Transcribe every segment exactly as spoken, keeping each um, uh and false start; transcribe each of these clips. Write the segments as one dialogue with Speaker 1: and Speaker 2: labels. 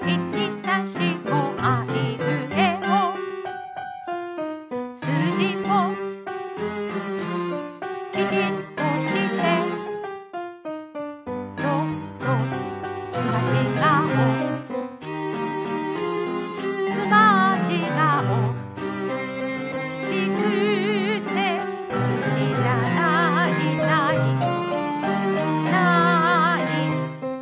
Speaker 1: いちさんしごあいうえお数字もきちんとしてちょっとすまし顔すまし顔しくて好きじゃないないない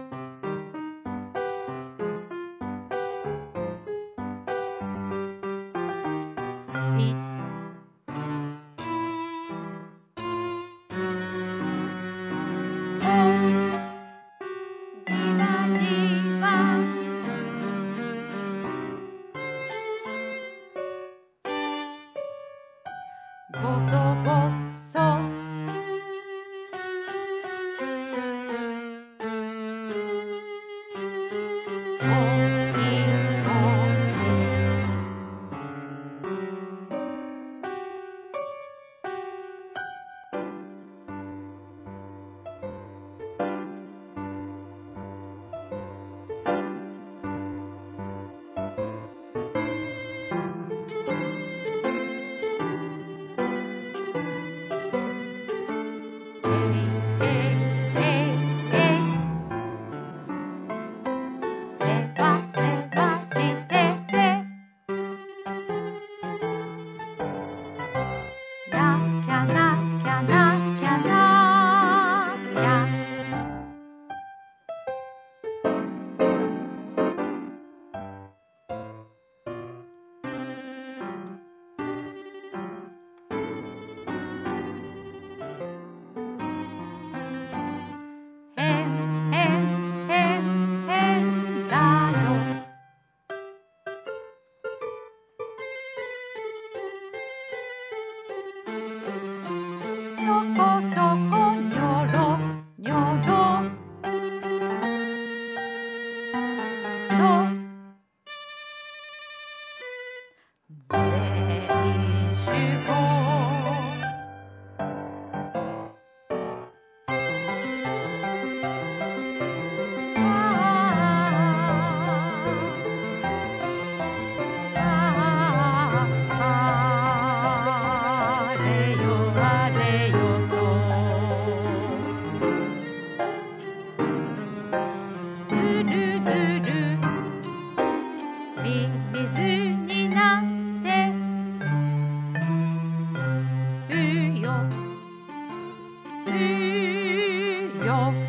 Speaker 1: いじわじわごそごそごきごそこそこにょろにょろろ全員集合あれよあれよずるずるみ水になってうようよ